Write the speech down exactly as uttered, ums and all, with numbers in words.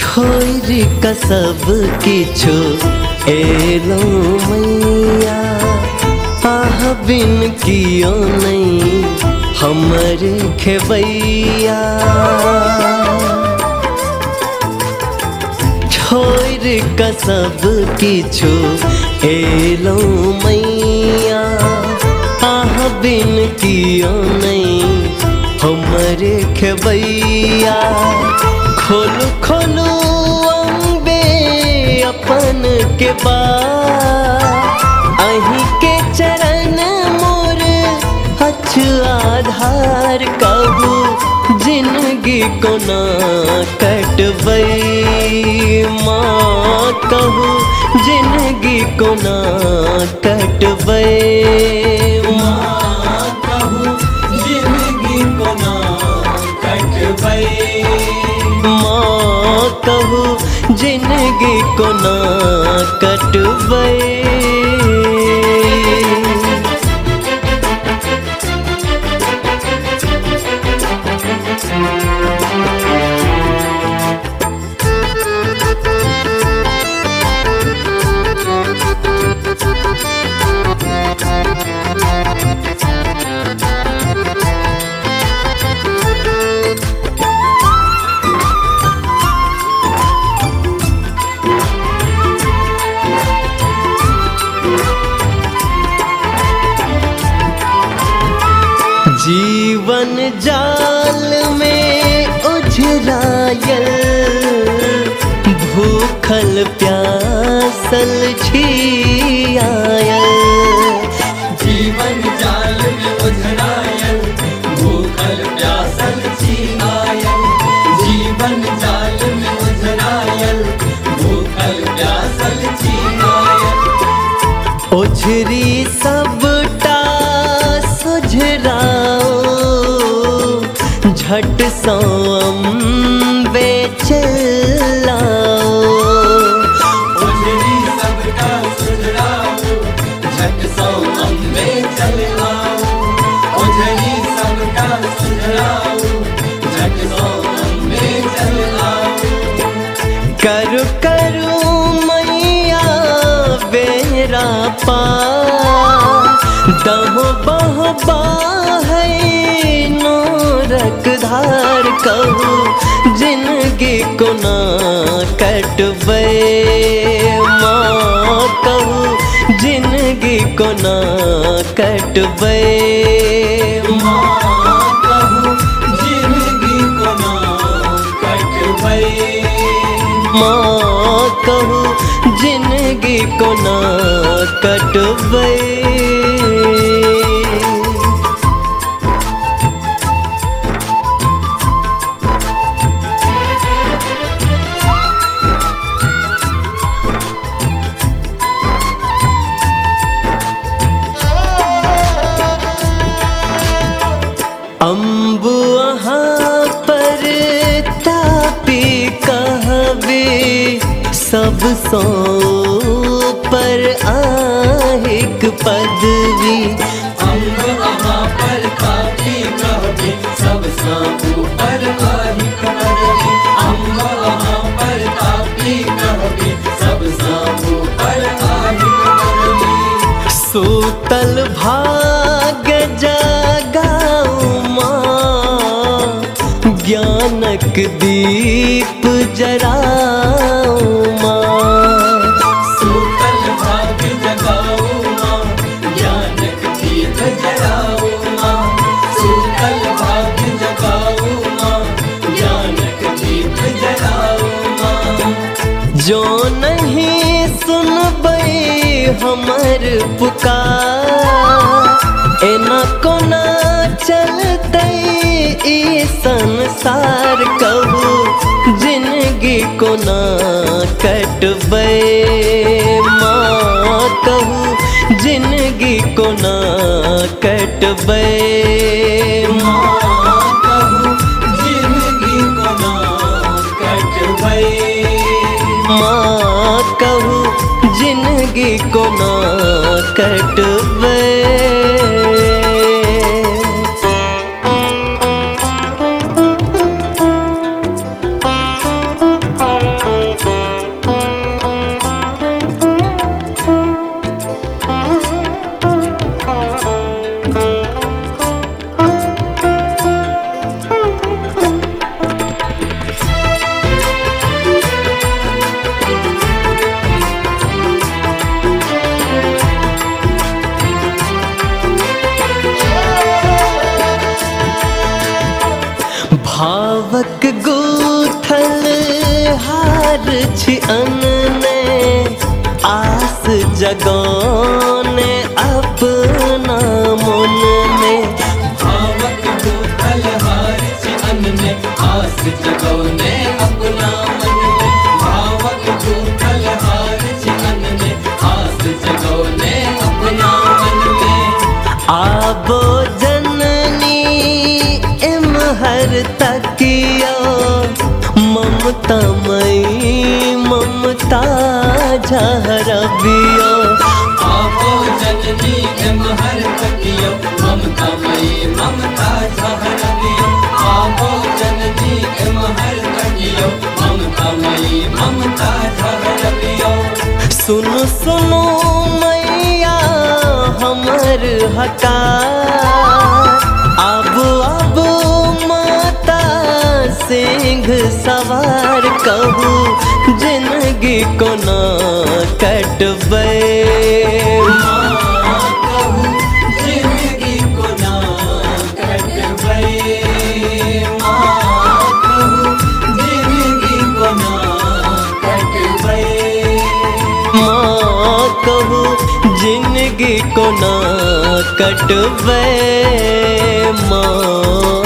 छोरी का सब किछु एलो मैया, आह बिन कियो नहीं हमरे खेबैया। छोर का सब किछु एलो मैया, आह बिन कियो नहीं हमरे खेबैया। खोलू खोलू अम्बे अपन के बार, अहीं के चरण मोर हछ आधार। कहू जिंदगी कोना कटबै माँ, कहू जिंदगी कोना कटबै माँ, कहू जिंदगी कोना कटबै माँ, कहू जिंदगी कोना कटबै। जीवन जाल में उझरायल, भूखल प्यासल छियायल। जीवन जाल में उझरायल, भूखल प्यासल छियायल। जीवन जाल में उझरायल, भूखल प्यासल छियायल। ओझरी सबटा सुझराओ, झट सौ अम्बे चलाओ। ओझरी सबटा सुझराओ, झट सौ अम्बे चलाओ। ओझरी सबटा सुझराओ, झट सौ अम्बे चलाओ। करू करू मैया बेरा पार, दहो बहो बाहै नोरक धार। कहू जिंदगी कोना कटबै माँ, कहू जिंदगी कोना कटबै माँ, कहू जिंदगी कोना कटबै माँ, कहू जिंदगी कोना कटबै। अम्बु अहाँ पर तापी कहबे, सब सौ पर आहिक पदवी। अम्ब अहाँ पर तापी कहबे, सब सौ ऊपर आहिक पदवी। अम्ब अहाँ पर तापी कहबे, सब सौ ऊपर आहिक पदवी। सूतल भाग जगाओ माँ, ज्ञानक दीप जराओ माँ। सूतल भाग जगाओ माँ, ज्ञानक दीप जलाओ माँ। सूतल भाग जगाओ माँ, ज्ञानक दीप जलाओ माँ। जो नहीं सुनबै हमर पुकार, एना कोना चलतै ई संसार। कहू जिंदगी कोना कटबै माँ, कहू जिंदगी कोना कटबै माँ, कहू जिंदगी कोना कटबै माँ, कहू जिंदगी कोना कटबै। भावक गूथल हार छी अनने आस जगौने अपना मन में भावक गूथल हार छी अनने आस जगौने अपना मन में भावक गूथल हार छी अनने आस जगौने अपना मन में आबो जननी इमहर तकियो ममता मई ममता झहरबियो आबो जननी इमहर तकियो ममता मई ममता झहरबियो आबो जननी इमहर तकियो ममता मई ममता झहरबियो सुनो सुनो मैया हमर हकार अब अब माता सिंह सवार कहू जिंदगी कोना कटबै कहू जिंदगी कोना कटबै माँ कहू जिंदगी कोना कटबै माँ कहू जिंदगी कोना कटबै माँ।